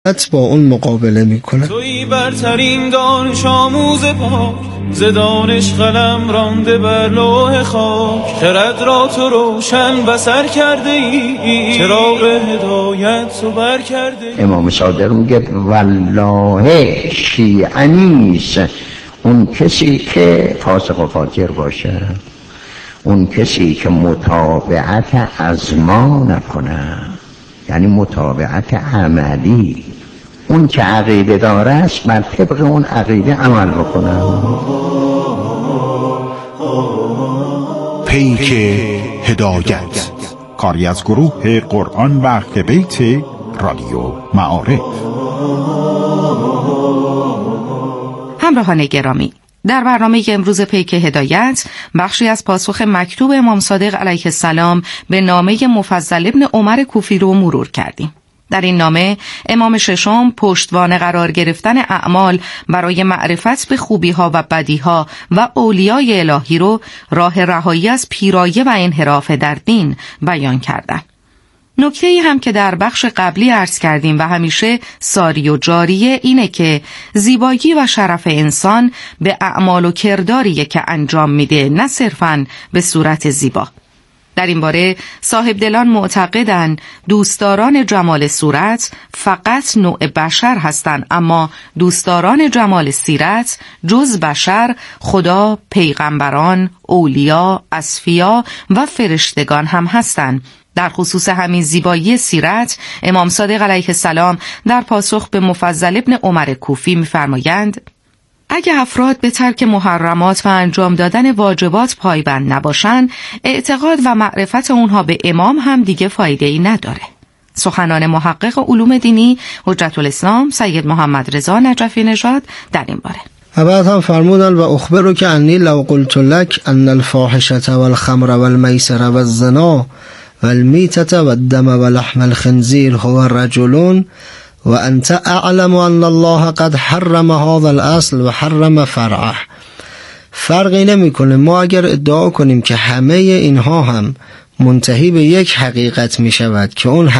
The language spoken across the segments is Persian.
با اون مقابله میکنن. تویی برترین دانش آموز پاک، ز دانش قلم رانده بر لوح خاک. خرد را تو روشن بصر کرده ای، چراغ هدایت تو بر کرده ای. امام صادق میگه والله شیعه نیست اون کسی که فاسق و فاجر باشه، اون کسی که متابعت از ما نکنه، یعنی متابعت عملی. اون که عقیده داره است بر طبق اون عقیده عمل بکنه. پیک هدایت، کاری از گروه قرآن و اهل بیت رادیو معارف. همراهان گرامی، در برنامه امروز پیک هدایت بخشی از پاسخ مکتوب امام صادق علیه السلام به نامه مفضل ابن عمر کوفی رو مرور کردیم. در این نامه امام ششم پشتوانه قرار گرفتن اعمال برای معرفت به خوبی‌ها و بدی‌ها و اولیای الهی رو راه رهایی از پیرایه و انحراف در دین بیان کردند. نکته‌ای هم که در بخش قبلی عرض کردیم و همیشه ساری و جاریه اینه که زیبایی و شرف انسان به اعمال و کرداریه که انجام میده، نه صرفاً به صورت زیبا. در این باره صاحب دلان معتقدند دوستداران جمال صورت فقط نوع بشر هستند، اما دوستداران جمال سیرت جز بشر خدا، پیغمبران، اولیا، اصفیا و فرشتگان هم هستند. در خصوص همین زیبایی سیرت امام صادق علیه السلام در پاسخ به مفضل ابن عمر کوفی می‌فرمایند: اگه افراد به ترک محرمات و انجام دادن واجبات پایبند نباشند، اعتقاد و معرفت اونها به امام هم دیگه فایده‌ای نداره. سخنان محقق علوم دینی حجت الاسلام سید محمد رضا نجفی نژاد در این باره. و بعد هم فرمودن و اخبرو که انی لو قلت لک ان الفاحشه والخمر والمیسر والزنا والمیتة والدم ولحم الخنزیر هو رجل و انت اعلم ان الله قد حرم هذا الاصل و حرم فرعه. فرقی نمیکنه ما اگر ادعا کنیم که همه اینها هم منتهی به یک حقیقت می شود که اون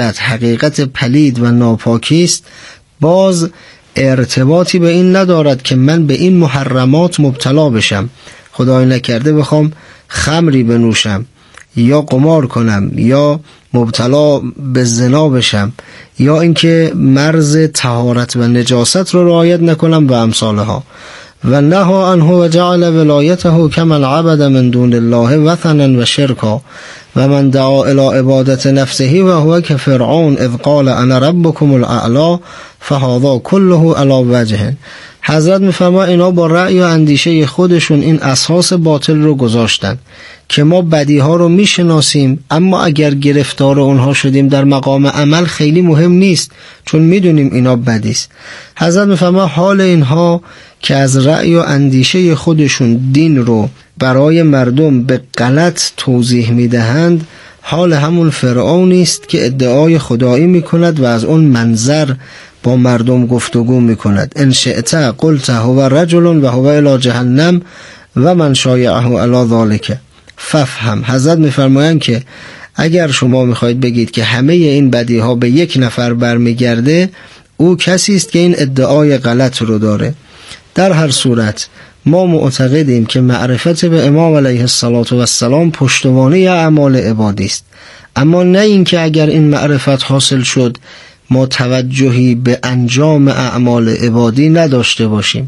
حقیقت پلید و ناپاکی است، باز ارتباطی به این ندارد که من به این محرمات مبتلا بشم. خدای نکرده بخوام خمری بنوشم یا قمار کنم یا مبتلا به زنا بشم یا اینکه مرز طهارت و نجاست رو رعایت نکنم و امثالها. و نها عنه و جعل ولایته کمن عبد من دون الله وثنا و شرکا و من دعا الى عبادت نفسه و هو كفرعون اذ قال انا ربكم الاعلى فهذا كله على وجه. حضرت میفرما اینا با رأی و اندیشه خودشون این اساس باطل رو گذاشتن که ما بدیها رو میشناسیم، اما اگر گرفتار اونها شدیم در مقام عمل خیلی مهم نیست، چون میدونیم اینا بدیست. حضرت میفرما حال اینها که از رأی و اندیشه خودشون دین رو برای مردم به غلط توضیح میدهند، حال همون فرعونی است که ادعای خدایی میکند و از اون منظر با مردم گفتگو میکند. ان شئت قلت هو رجل و هو الی جهنم و من شایعه علی ذلک ففهم. حضرت میفرمایند که اگر شما میخواید بگید که همه این بدی ها به یک نفر برمیگرده، او کسی است که این ادعای غلط رو داره. در هر صورت ما معتقدیم که معرفت به امام علیه السلام پشتوانه اعمال عبادی است، اما نه اینکه اگر این معرفت حاصل شد ما توجهی به انجام اعمال عبادی نداشته باشیم.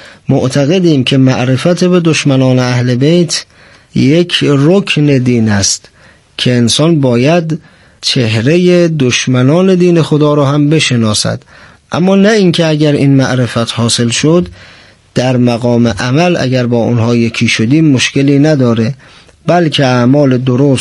معتقدیم که معرفت به دشمنان اهل بیت یک رکن دین است که انسان باید چهره دشمنان دین خدا را هم بشناسد، اما نه اینکه اگر این معرفت حاصل شد در مقام عمل اگر با اونها یکی شدیم مشکلی نداره، بلکه اعمال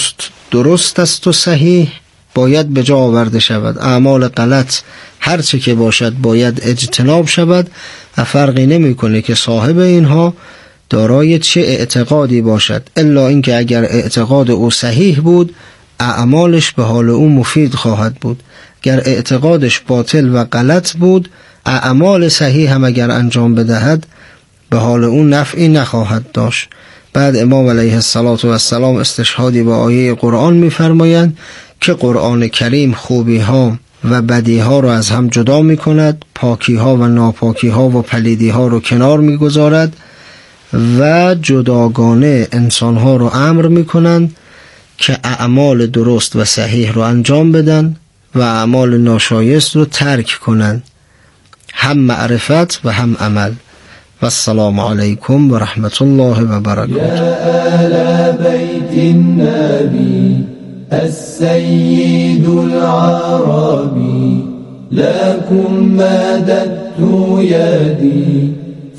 درست است و صحیح باید به جا آورده شود، اعمال غلط هر چه که باشد باید اجتناب شود و فرقی نمیکنه که صاحب اینها دارای چه اعتقادی باشد، الا اینکه اگر اعتقاد او صحیح بود اعمالش به حال او مفید خواهد بود، اگر اعتقادش باطل و غلط بود اعمال صحیح هم اگر انجام بدهد به حال او نفعی نخواهد داشت. بعد امام علیه السلام استشهادی با آیه قرآن می‌فرمایند که قرآن کریم خوبی ها و بدی ها رو از هم جدا می کند، پاکی ها و ناپاکی ها و پلیدی ها رو کنار می گذارد و جداگانه انسان ها رو امر می کنند که اعمال درست و صحیح رو انجام بدن و اعمال ناشایست رو ترک کنند، هم معرفت و هم عمل. و السلام علیکم و رحمت الله و برکاته. یا اهل بیت النبی السید العربی لكم مددت یدی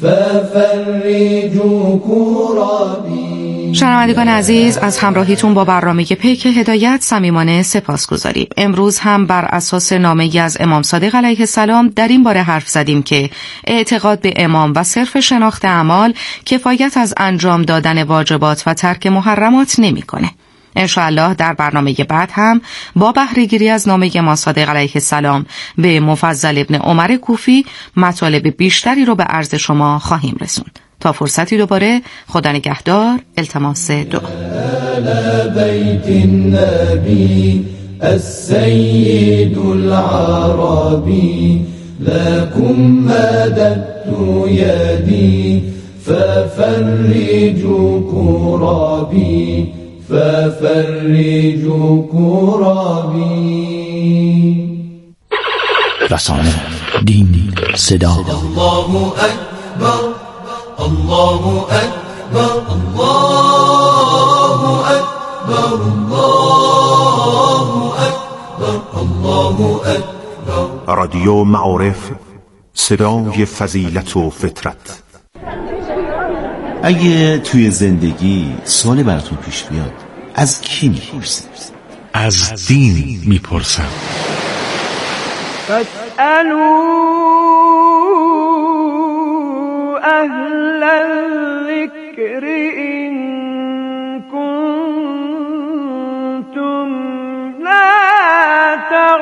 ففرجوا کرابی. شنوندگان عزیز، از همراهیتون با برنامه پیک هدایت صمیمانه سپاسگزاریم. امروز هم بر اساس نامه‌ای از امام صادق علیه السلام در این باره حرف زدیم که اعتقاد به امام و صرف شناخت اعمال کفایت از انجام دادن واجبات و ترک محرمات نمی‌کنه. انشاءالله در برنامه بعد هم با بهره‌گیری از نامه امام صادق علیه السلام به مفضل ابن عمر کوفی مطالب بیشتری رو به عرض شما خواهیم رسوند. تا فرصتی دوباره، خدا نگهدار، التماس دعا. بیت النبی السید العربی لكم مددت یدی ففرجوا کرابی ففرجوا کرابی. رسانه، دین، صدا. الله اکبر، الله اکبر، الله اکبر، الله اکبر، الله اکبر. رادیو معارف، صدای فضیلت و فطرت. اگه توی زندگی سوالی براتون پیش بیاد، از کی میپرسید؟ از دین میپرسم. فاسألوا اهل الذکر ان کنتم لا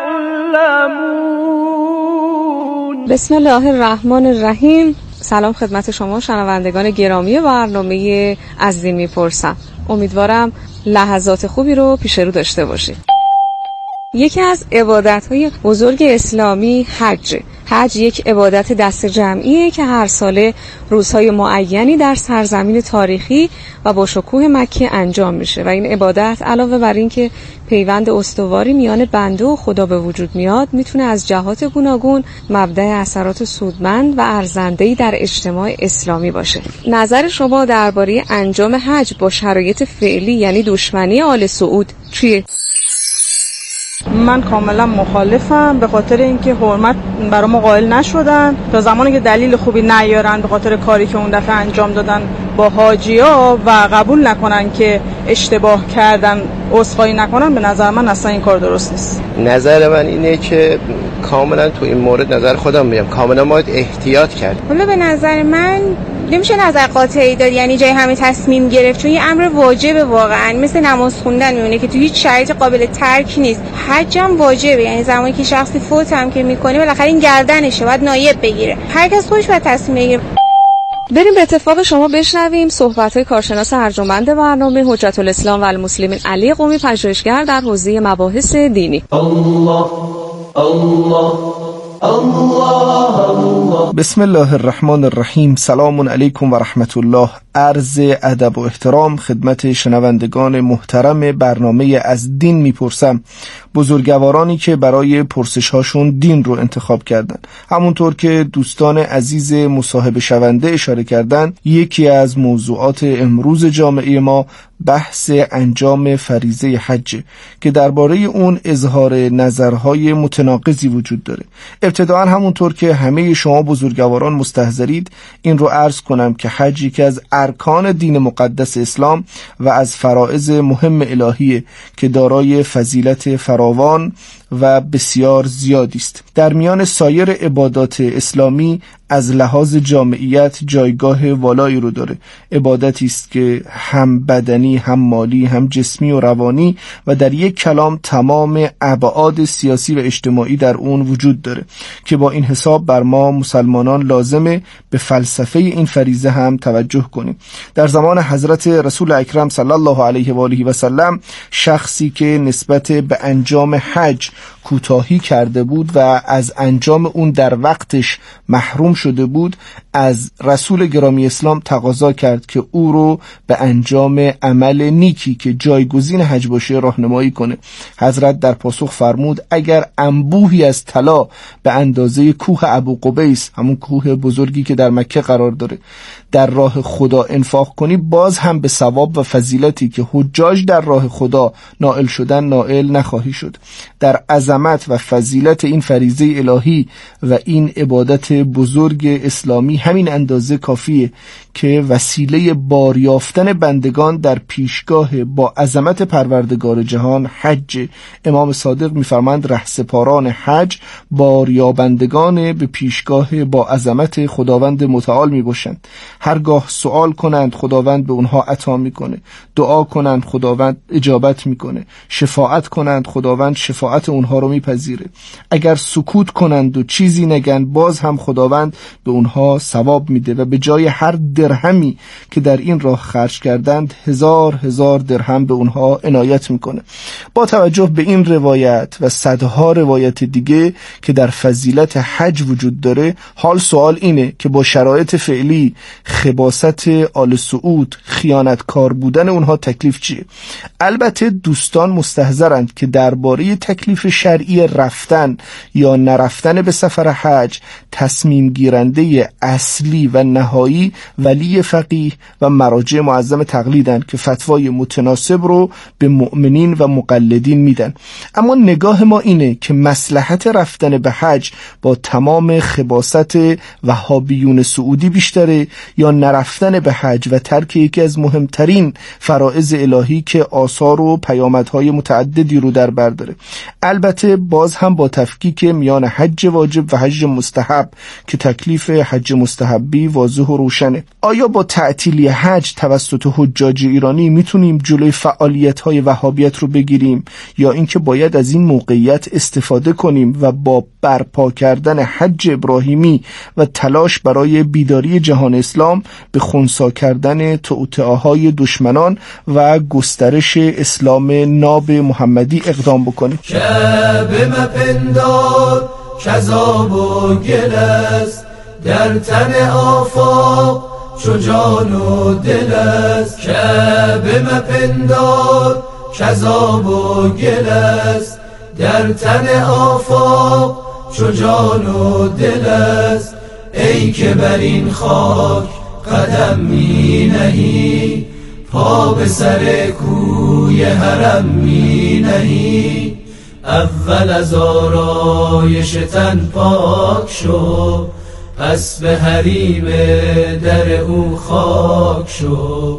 تعلمون. بسم الله الرحمن الرحیم. سلام خدمت شما شنوندگان گرامی برنامه از دین میپرسم. امیدوارم لحظات خوبی رو پیش رو داشته باشید. یکی از عبادت‌های بزرگ اسلامی حج یک عبادت دست جمعیه که هر ساله روزهای معینی در سرزمین تاریخی و با شکوه مکه انجام میشه و این عبادت علاوه بر این که پیوند استواری میان بنده و خدا به وجود میاد، میتونه از جهات گوناگون مبدأ اثرات سودمند و ارزنده‌ای در اجتماع اسلامی باشه. نظر شما درباره انجام حج با شرایط فعلی، یعنی دشمنی آل سعود، چیه؟ من کاملا مخالفم، به خاطر اینکه حرمت برای ما قائل نشدن تا زمانی که دلیل خوبی نیارن به خاطر کاری که اون دفعه انجام دادن با حاجی‌ها و قبول نکنن که اشتباه کردن، عذرخواهی نکنن. به نظر من اصلا این کار درست نیست. نظر من اینه که کاملا تو این مورد نظر خودم میگم کاملا باید احتیاط کرد. حالا به نظر من نمیشه نظر قاطعی داد، یعنی جای همه تصمیم گرفت، چون یه امر واجبه واقعا، مثل نماز خوندن میمونه که تو هیچ شرایط قابل ترک نیست. حج هم واجبه، یعنی زمانی که شخصی فوت هم که میکنه بالاخره این گردنشه، باید نایب بگیره. هر کس خودش باید تصمیم بگیره. بریم به اتفاق شما بشنویم صحبت‌های کارشناس ارجمند برنامه حجت الاسلام و المسلمین علی قمی، پژوهشگر در حوزه مباحث دینی. الله الله الله. بسم الله الرحمن الرحیم. سلام علیکم و رحمت الله. عرض ادب و احترام خدمت شنوندگان محترم برنامه از دین میپرسم، بزرگوارانی که برای پرسش هاشون دین رو انتخاب کردن. همونطور که دوستان عزیز مصاحبه شونده اشاره کردن، یکی از موضوعات امروز جامعه ما بحث انجام فریضه حج که درباره اون اظهار نظرهای متناقضی وجود داره. ابتداً همونطور که همه شما بزرگواران مستحضرید، این رو عرض کنم که حج یکی از ارکان دین مقدس اسلام و از فرائض مهم الهیه که دارای فضیلت فراوان و بسیار زیادی است. در میان سایر عبادات اسلامی از لحاظ جامعیت جایگاه والایی رو داره. عبادتی است که هم بدنی، هم مالی، هم جسمی و روانی و در یک کلام تمام ابعاد سیاسی و اجتماعی در اون وجود داره که با این حساب بر ما مسلمانان لازمه به فلسفه این فریضه هم توجه کنیم. در زمان حضرت رسول اکرم صلی الله علیه و آله و سلم، شخصی که نسبت به انجام حج کوتاهی کرده بود و از انجام اون در وقتش محروم شده بود، از رسول گرامی اسلام تقاضا کرد که او رو به انجام عمل نیکی که جایگزین حج باشه راهنمایی کنه. حضرت در پاسخ فرمود اگر انبوهی از طلا به اندازه کوه ابو قبیس، همون کوه بزرگی که در مکه قرار داره، در راه خدا انفاق کنی، باز هم به ثواب و فضیلتی که حجاج در راه خدا نائل شدن نائل نخواهی شد. در عظمت و فضیلت این فریضه الهی و این عبادت بزرگ اسلامی همین اندازه کافیه که وسیله باریافتن بندگان در پیشگاه با عظمت پروردگار جهان حج. امام صادق می‌فرماند رهسپاران حج باریابندگان به پیشگاه با عظمت خداوند متعال میباشند. هرگاه سوال کنند خداوند به اونها عطا میکنه، دعا کنند خداوند اجابت میکنه، شفاعت کنند خداوند شفاعت اونها رو میپذیره، اگر سکوت کنند و چیزی نگن باز هم خداوند به اونها ثواب میده و به جای هر درهمی که در این راه خرج کردند 1000 درهم به اونها عنایت میکنه. با توجه به این روایت و صدها روایت دیگه که در فضیلت حج وجود داره، حال سوال اینه که با شرایط فعلی خباثت آل سعود، خیانتکار بودن اونها تکلیف چیه؟ البته دوستان مستحضرند که درباره تکلیف شرعی رفتن یا نرفتن به سفر حج تصمیم گیرنده اصلی و نهایی ولی فقیه و مراجع معظم تقلیدند که فتوای متناسب رو به مؤمنین و مقلدین میدن. اما نگاه ما اینه که مصلحت رفتن به حج با تمام خباثت وهابیون سعودی بیشتره یا نرفتن به حج و ترک یکی از مهمترین فرائض الهی که آثار و پیامدهای متعددی رو در بر داره. البته باز هم با تفکیک میان حج واجب و حج مستحب که تکلیف حج مستحبی واضح و روشنه. آیا با تعطیلی حج توسط حجاج ایرانی میتونیم جلوی فعالیت‌های وهابیت رو بگیریم یا اینکه باید از این موقعیت استفاده کنیم و با برپا کردن حج ابراهیمی و تلاش برای بیداری جهان اسلام به خنثی کردن توطئه‌های دشمنان و گسترش اسلام ناب محمدی اقدام بکنیم؟ شب مپندار کذاب و گل است در تن آفاق چو جان و دل است. شب مپندار کذاب و گل است در تن آفاق چو جان و دل است. ای که بر این خاک قدم می نهی، پا به سر کوی حرم می نهی. اول از آرایش تن پاک شو، پس به حریم در او خاک شو.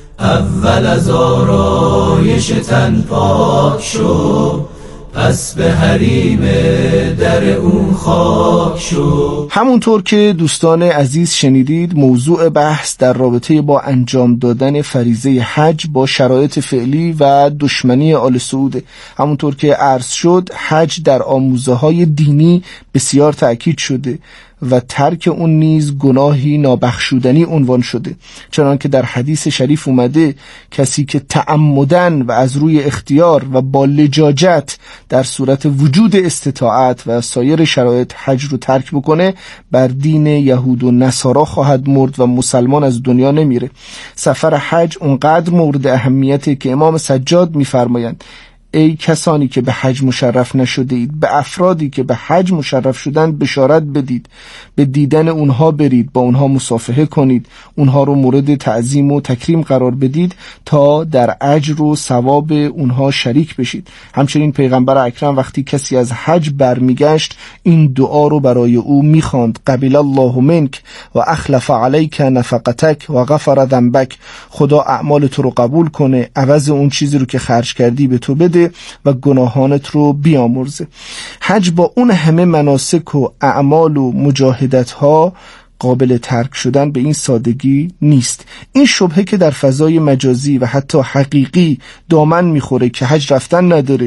اول از آرایش تن پاک شو، پس به حریم در اون خاک شو. همونطور که دوستان عزیز شنیدید، موضوع بحث در رابطه با انجام دادن فریضه حج با شرایط فعلی و دشمنی آل سعود. همونطور که عرض شد، حج در آموزه‌های دینی بسیار تأکید شده و ترک اون نیز گناهی نابخشودنی عنوان شده، چنان که در حدیث شریف اومده کسی که تعمدن و از روی اختیار و با لجاجت در صورت وجود استطاعت و سایر شرایط حج رو ترک بکنه بر دین یهود و نصارا خواهد مرد و مسلمان از دنیا نمیره. سفر حج اونقدر مورد اهمیته که امام سجاد میفرمایند ای کسانی که به حج مشرف نشده اید، به افرادی که به حج مشرف شدند بشارت بدید، به دیدن اونها برید، با اونها مصافحه کنید، اونها رو مورد تعظیم و تکریم قرار بدید تا در اجر و ثواب اونها شریک بشید. همچنین پیغمبر اکرم وقتی کسی از حج برمیگشت این دعا رو برای او میخواند: قبل الله منک و اخلف علیک نفقتک و غفر ذنبک. خدا اعمال تو رو قبول کنه، عوض اون چیزی رو که خرج کردی به تو بده و گناهانت رو بیامرزه. حج با اون همه مناسک و اعمال و مجاهدت ها قابل ترک شدن به این سادگی نیست. این شبهه که در فضای مجازی و حتی حقیقی دامن میخوره که حج رفتن نداره، به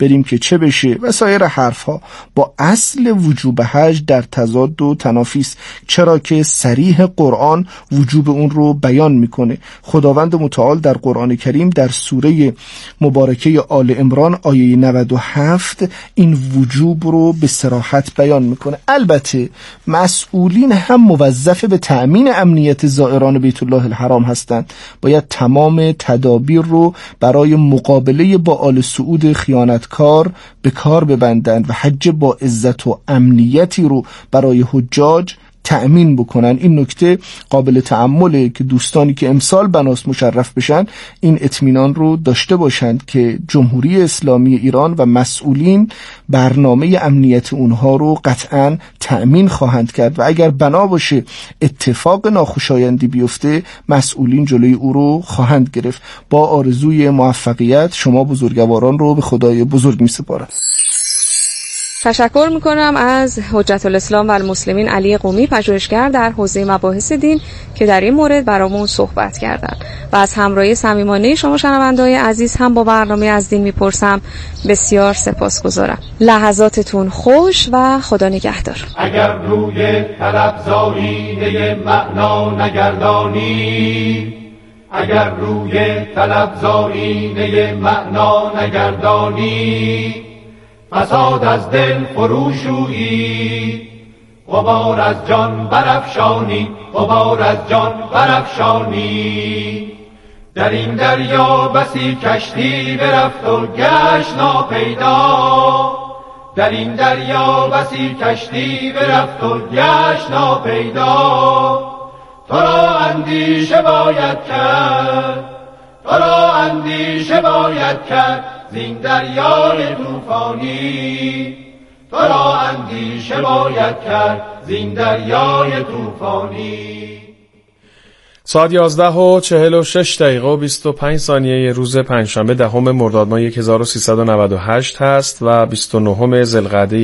بریم که چه بشه و سایر حرفها با اصل وجوب حج در تضاد و تنافی است، چرا که صریح قرآن وجوب اون رو بیان میکنه. خداوند متعال در قرآن کریم در سوره مبارکه آل عمران آیه 97 این وجوب رو به صراحت بیان میکنه. البته مسئولین هم موظف به تأمین امنیت زائران بیت الله الحرام هستند، باید تمام تدابیر رو برای مقابله با آل سعود خیانتکار به کار ببندند و حج با عزت و امنیتی رو برای حجاج تأمین بکنن. این نکته قابل تأمله که دوستانی که امسال بناس مشرف بشن این اطمینان رو داشته باشند که جمهوری اسلامی ایران و مسئولین برنامه امنیت اونها رو قطعاً تأمین خواهند کرد و اگر بنا باشه اتفاق ناخوشایندی بیفته مسئولین جلوی او رو خواهند گرفت. با آرزوی موفقیت شما بزرگواران رو به خدای بزرگ می‌سپارم. تشکر میکنم از حجت الاسلام و المسلمین علی قمی، پژوهشگر در حوزه مباحث دین که در این مورد برامون صحبت کردن و از همراهی صمیمانه شما شنونده‌های عزیز هم با برنامه از دین میپرسم بسیار سپاسگزارم. لحظاتتون خوش و خدا نگهدار. اگر روی طلب زاینه معنا نگردانی، اگر روی طلب زاینه معنا نگردانی، فساد از دل فروشویی، غبار از جان برافشانی، غبار از جان برافشانی. در این دریا بسی کشتی برفت و گشت ناپیدا، در این دریا بسی کشتی برفت و گشت ناپیدا. تو را اندیشه باید کرد، تو را اندیشه باید کرد زین دریای طوفانی، تو را اندیشه باید کرد زین دریای طوفانی. ساعت 11:46 و 25 ثانیه روز پنجشنبه دهم مرداد ماه 1398 هست و 29 ذوالقعده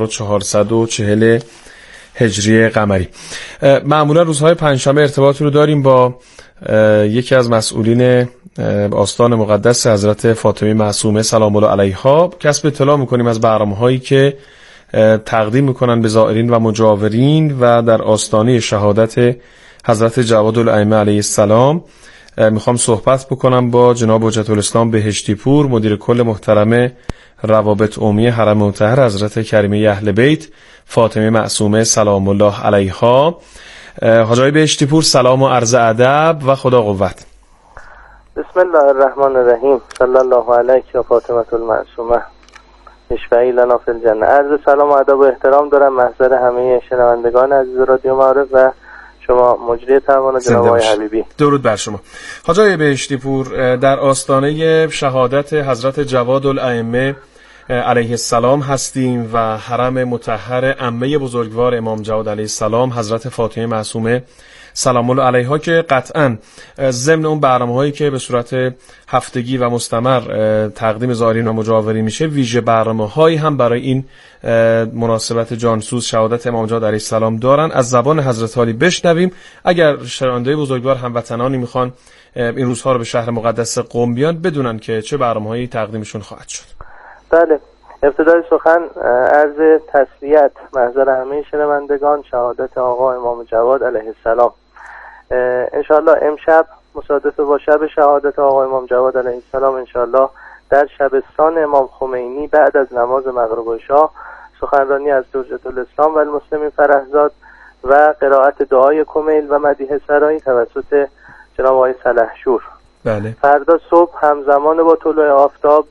1440 هجری قمری. معمولا روزهای پنجشنبه ارتباطی رو داریم با یکی از مسئولین آستان مقدس حضرت فاطمه معصومه سلام الله علیها. کسب اطلاع میکنیم از برنامه‌هایی که تقدیم میکنن به زائرین و مجاورین و در آستانه شهادت حضرت جواد الائمه علیه السلام. میخوام صحبت بکنم با جناب حجت الاسلام بهشتی پور، مدیر کل محترم روابط عمومی حرم مطهر حضرت کریمه اهل بیت فاطمه معصومه سلام الله علیها. حاجی بهشتی پور، سلام و عرض ادب و خدا قوت. بسم الله الرحمن الرحیم. صلی الله علیک یا فاطمه المعصومه اشفعی لنا فی الجنه. عرض سلام و ادب و احترام دارم محضر همه شنوندگان عزیز رادیو معارف و شما مجری پروانه جناب آقای حبیبی. درود بر شما. حاجی بهشتی پور، در آستانه شهادت حضرت جواد الائمه علیه السلام هستیم و حرم مطهر عمه بزرگوار امام جواد علیه السلام حضرت فاطمه معصومه سلام الله علیها که قطعاً ضمن اون برنامه‌هایی که به صورت هفتگی و مستمر تقدیم زائرین و مجاورین میشه، ویژه برنامه‌هایی هم برای این مناسبت جانسوز شهادت امام جواد علیه السلام دارن. از زبان حضرت علی بشنویم، اگر شنونده‌های بزرگوار هموطنانی میخوان این روزها رو به شهر مقدس قم بیان بدونن که چه برنامه‌هایی تقدیمشون خواهد شد. بله، ابتدای سخن عرض تسلیت محضر همه شنوندگان شهادت آقا امام جواد علیه السلام. انشاءالله امشب مصادف با شب شهادت آقا امام جواد علیه السلام انشاءالله در شبستان امام خمینی بعد از نماز مغرب و عشا سخنرانی از حجت الاسلام و المسلمین فرهزاد و قرائت دعای کمیل و مدیحه سرایی توسط جناب آقای سلحشور. بله. فردا صبح همزمان با طلوع آفتاب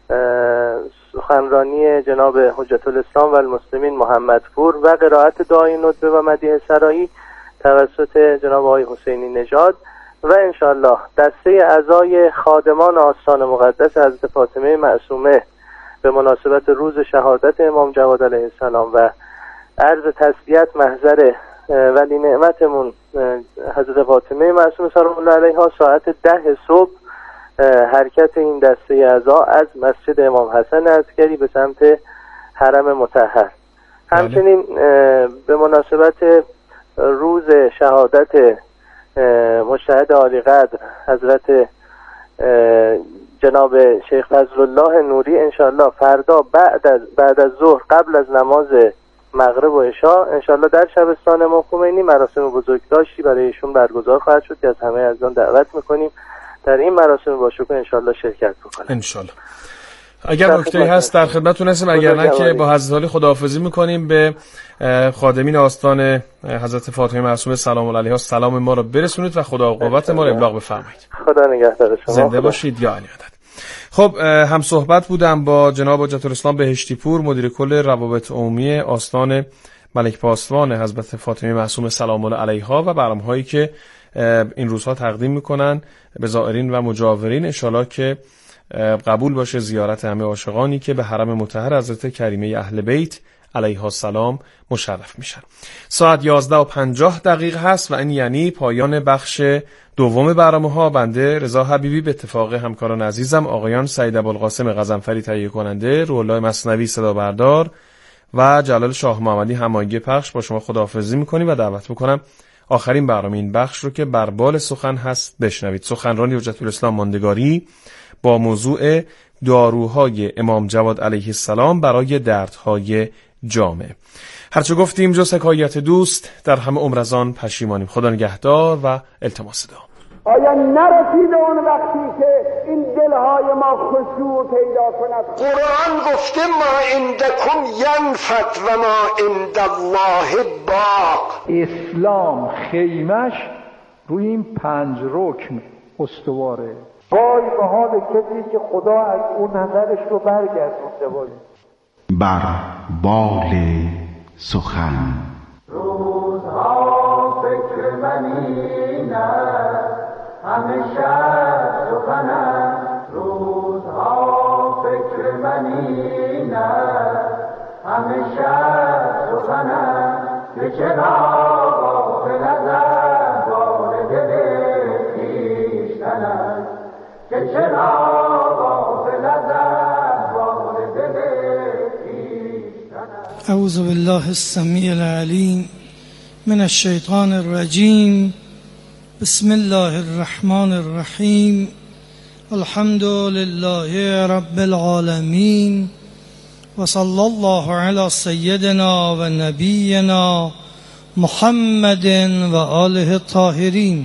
سخنرانی جناب حجت الاسلام و المسلمین محمدپور و قرائت دعای ندبه و مدیحه سرایی توسط جناب آقای حسینی نژاد و انشالله دسته اعضای خادمان آستان مقدس حضرت فاطمه معصومه به مناسبت روز شهادت امام جواد علیه السلام و عرض تسلیت محضر ولی نعمتمون حضرت فاطمه معصومه سلام الله علیها ساعت 10 صبح حرکت این دسته اعضا از مسجد امام حسن عسکری به سمت حرم مطهر. همچنین به مناسبت روز شهادت مجتهد عالی قدر حضرت جناب شیخ فضل الله نوری انشالله فردا بعد از ظهر قبل از نماز مغرب و عشاء انشالله در شبستان امام خمینی مراسم بزرگداشتی برای ایشون برگزار خواهد شد که از همه از آن دعوت میکنیم در این مراسم با شکوه انشالله شرکت بکنیم انشالله. اگر نکته‌ای هست در خدمتتون هستیم، اگر نه که با حضرت عالی خداحافظی میکنیم. به خادمین آستان حضرت فاطمه معصومه سلام الله علیها سلام ما رو برسونید و خدا قوت ما رو ابلاغ بفرمایید. خدا نگهدار شما. زنده باشید یا علی مدد. خب هم صحبت بودم با جناب حجت الاسلام بهشتی پور، مدیر کل روابط عمومی آستان ملک پاسبان حضرت فاطمه معصومه سلام الله علیها و برنامه‌هایی که این روزها تقدیم میکنن به زائرین و مجاورین. ان شاءالله که قبول باشه زیارت همه عاشقانی که به حرم مطهر حضرت کریمه اهل بیت علیها السلام مشرف میشن. ساعت 11:50 هست و این یعنی پایان بخش دوم برنامه‌ها. بنده رضا حبیبی به اتفاق همکاران عزیزم آقایان سعید ابوالقاسم غضنفری تهیه کننده، روح‌الله مثنوی صدا بردار و جلال شاه محمدی هماهنگی پخش با شما خداحافظی می‌کنیم و دعوت می‌کنم آخرین برنامه این بخش رو که بربال سخن هست بشنوید. سخنرانی حجت الاسلام ماندگاری با موضوع داروهای امام جواد علیه السلام برای دردهای جامعه. هرچه گفتیم جز حکایت دوست در همه عمر از آن پشیمانیم. خدا نگهدار و التماس دعا. آیا نرسیده اون وقتی که این دلهای ما خشوع پیدا کند؟ قرآن گفته ما عندکم ینفد و ما عند الله باق. اسلام خیمش روی این 5 رکن استواره. وای به حال کسی که خدا از اون نظرش رو برگردونده. وای بر بال سخن روزها فکر منی نه همیشه سخنم. روزها فکر منی نه همیشه سخنم. که چرا غافل ازم وارد دل خویشتنم. که چرا غافل ازم وارد دل خویشتنم. اعوذ بالله السمیع العلیم من الشیطان الرجیم. بسم الله الرحمن الرحیم. الحمد لله رب العالمین و صلی الله علی سیدنا و نبینا محمد و آله الطاهرین.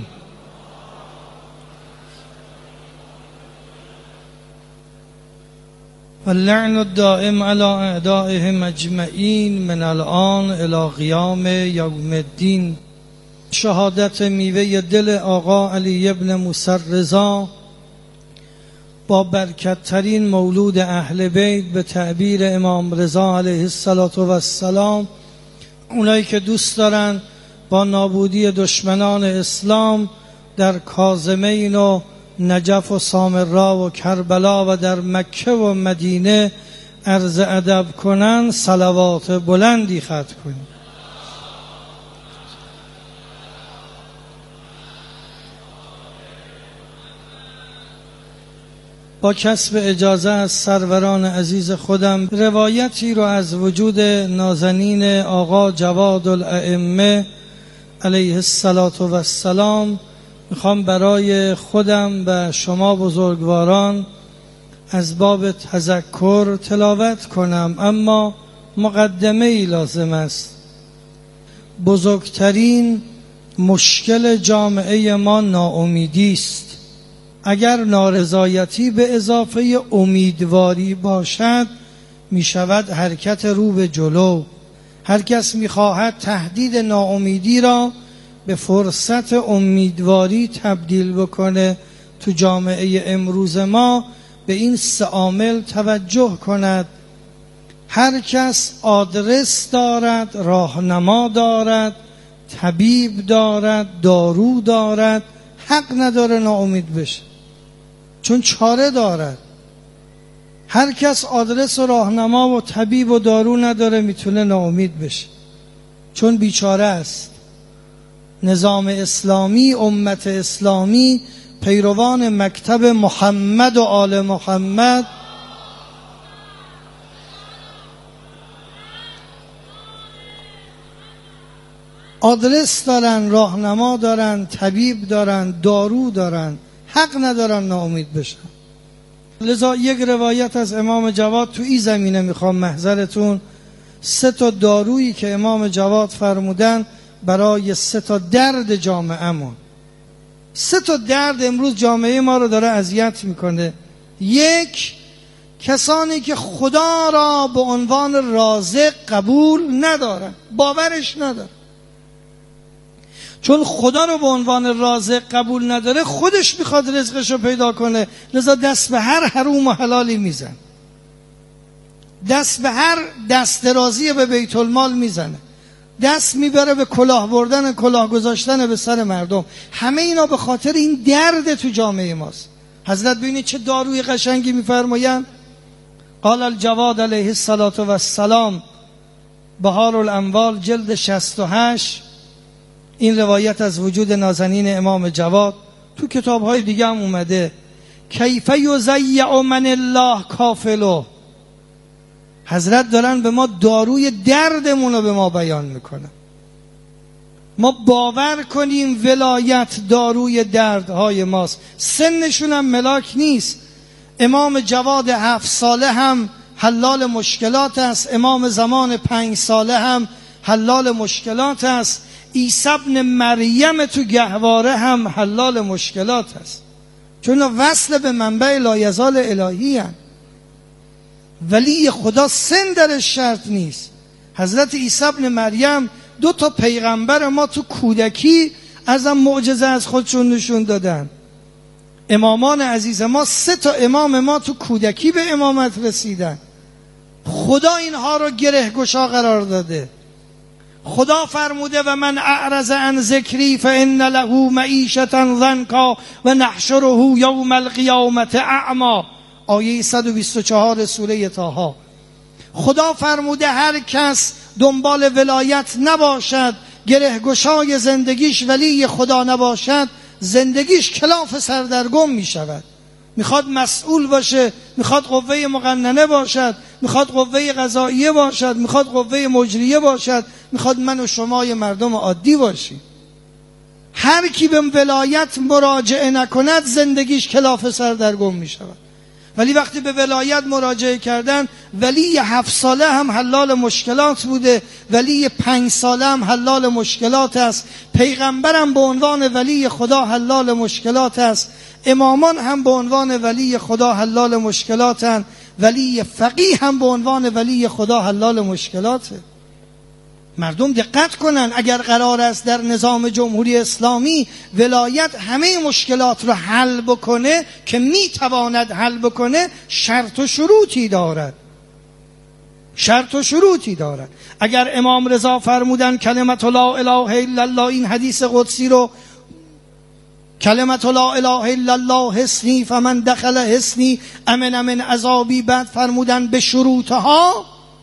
واللعن الدائم على اعدائهم اجمعین من الان الى قیام یوم الدین. شهادت میوه دل آقا علی ابن موسی رضا با برکت‌ترین مولود اهل بیت به تعبیر امام رضا علیه السلام، اونایی که دوست دارن با نابودی دشمنان اسلام در کاظمین و نجف و سامرا و کربلا و در مکه و مدینه عرض ادب کنن، صلوات بلندی ختم کنن. با کسب اجازه از سروران عزیز خودم روایتی رو از وجود نازنین آقا جواد الائمه علیه السلام میخوام برای خودم و شما بزرگواران از باب تذکر تلاوت کنم، اما مقدمه ای لازم است. بزرگترین مشکل جامعه ما ناامیدی است. اگر نارضایتی به اضافه امیدواری باشد می شود حرکت رو به جلو. هر کس می خواهد تهدید ناامیدی را به فرصت امیدواری تبدیل بکنه. تو جامعه امروز ما به این 3 عامل توجه کند. هر کس آدرس دارد، راهنما دارد، طبیب دارد، دارو دارد، حق نداره ناامید بشه، چون چاره دارد. هر کس آدرس و راهنما و طبیب و دارو نداره میتونه ناامید بشه، چون بیچاره است. نظام اسلامی، امت اسلامی، پیروان مکتب محمد و آل محمد آدرس دارن، راهنما دارن، طبیب دارن، دارو دارن، حق ندارن ناامید بشن. لذا یک روایت از امام جواد تو این زمینه میخوام محضرتون، 3 دارویی که امام جواد فرمودن برای 3 درد جامعهمون. 3 درد امروز جامعه ما رو داره اذیت میکنه. 1، کسانی که خدا را به عنوان رازق قبول ندارن، باورش ندارن. چون خدا رو به عنوان رازق قبول نداره، خودش میخواد رزقش رو پیدا کنه، لذا دست به هر حروم و حلالی میزن، دست به هر دست درازی به بیت المال میزنه، دست میبره به کلاه بردن، کلاه گذاشتن به سر مردم. همه اینا به خاطر این درد تو جامعه ماست. حضرت ببینید چه داروی قشنگی میفرمایند. قال الجواد علیه السلام، بهار الاموال جلد 68. این روایت از وجود نازنین امام جواد تو کتاب‌های دیگه هم اومده. کیف یضیع من الله کافلو. حضرت دارن به ما داروی دردمون رو به ما بیان میکنن. ما باور کنیم ولایت داروی دردهای ماست. سنشون هم ملاک نیست. امام جواد 7 ساله هم حلال مشکلات است، امام زمان 5 ساله هم حلال مشکلات است، عیسی ابن مریم تو گهواره هم حلال مشکلات است، چون وصل به منبع لایزال الهی هست. ولی خدا سن درش شرط نیست. حضرت عیسی ابن مریم 2 پیغمبر ما تو کودکی ازم معجزه از خودشون نشون دادن. امامان عزیز ما 3 امام ما تو کودکی به امامت رسیدن. خدا اینها رو گره گشا قرار داده. خدا فرموده و من اعرض عن ذکری فان له معیشة ضنکا و نحشره یوم القیامة اعمی. آیه 124 سوره طه. خدا فرموده هر کس دنبال ولایت نباشد، گره گشای زندگیش ولی خدا نباشد، زندگیش کلاف سردرگم می شود. میخواد مسئول باشه، میخواد قوه مقننه باشد، میخواد قوه قضاییه باشد، میخواد قوه مجریه باشد، میخواد من و شمای مردم عادی باشیم. هر کی به ولایت مراجعه نکند زندگیش کلاف سردرگم می شود. ولی وقتی به ولایت مراجعه کردن، ولی 7 ساله هم حلال مشکلات بوده، ولی 5 ساله هم حلال مشکلات است، پیغمبرم به عنوان ولی خدا حلال مشکلات است، امامان هم به عنوان ولی خدا حلال مشکلاتن، ولی فقیه هم به عنوان ولی خدا حلال مشکلاته. مردم دقت کنن، اگر قرار است در نظام جمهوری اسلامی ولایت همه مشکلات رو حل بکنه که میتواند حل بکنه، شرط و شروطی دارد. شرط و شروطی دارد. اگر امام رضا فرمودن کلمت لا اله الا الله، این حدیث قدسی رو، کلمت لا اله الا الله حصنی فمن دخل حصنی امن من عذابی، بعد فرمودن به شروطها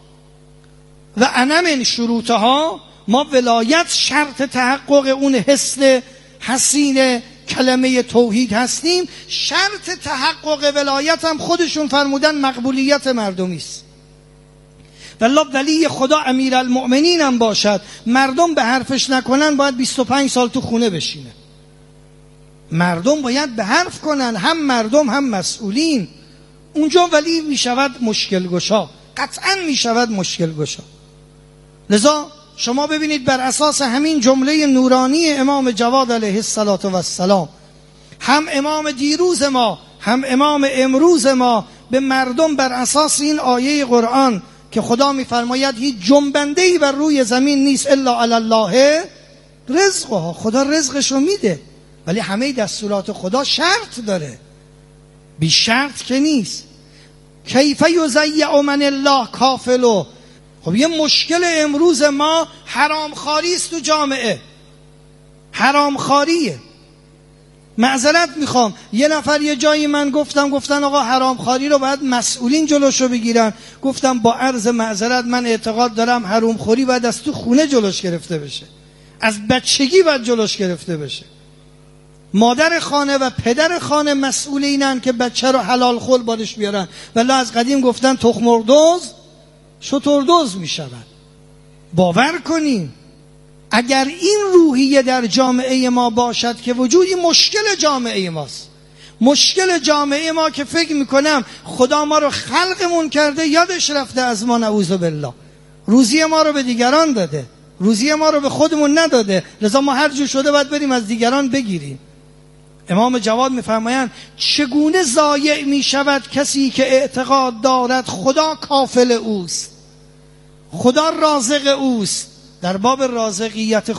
و انا من شروطها. ما ولایت شرط تحقق اون حصن حسین کلمه توحید هستیم. شرط تحقق ولایت هم خودشون فرمودن مقبولیت مردمی است. والله ولی خدا امیرالمؤمنین هم باشد، مردم به حرفش نکنن، باید 25 سال تو خونه بشینه. مردم باید به حرف کنن، هم مردم هم مسئولین. اونجا ولی می شود مشکل گشا، قطعا می شود مشکل گشا. لذا شما ببینید بر اساس همین جمله نورانی امام جواد علیه السلام، هم امام دیروز ما هم امام امروز ما به مردم بر اساس این آیه قرآن که خدا میفرماید هیچ جنبنده‌ای بر روی زمین نیست الا علی الله رزقها، خدا رزقشو میده، ولی همه دستورات خدا شرط داره، بی شرط که نیست. کیف یضیع من الله کافلو. خب یه مشکل امروز ما حرامخواری است تو جامعه، حرامخواریه. معذرت میخوام، یه نفر یه جایی من گفتن آقا حرامخواری رو باید مسئولین جلوشو بگیرن. گفتم با عرض معذرت من اعتقاد دارم حرامخوری باید از تو خونه جلوش گرفته بشه، از بچگی باید جلوش گرفته بشه. مادر خانه و پدر خانه مسئول اینن که بچه رو حلال خل بارش بیارن، ولی از قدیم گفتن تخمردوز شتردوز می شود. باور کنیم اگر این روحیه در جامعه ما باشد که وجودی مشکل جامعه ماست، مشکل جامعه ما که فکر میکنم خدا ما رو خلقمون کرده یادش رفته از ما، نعوذ بالله. روزی ما رو به دیگران داده، روزی ما رو به خودمون نداده، لذا ما هر جو شده باید بریم از دیگران بگیریم. امام جواد میفرمایند چگونه ضایع میشود کسی که اعتقاد دارد خدا کافل اوست، خدا رازق اوست. در باب رازقیت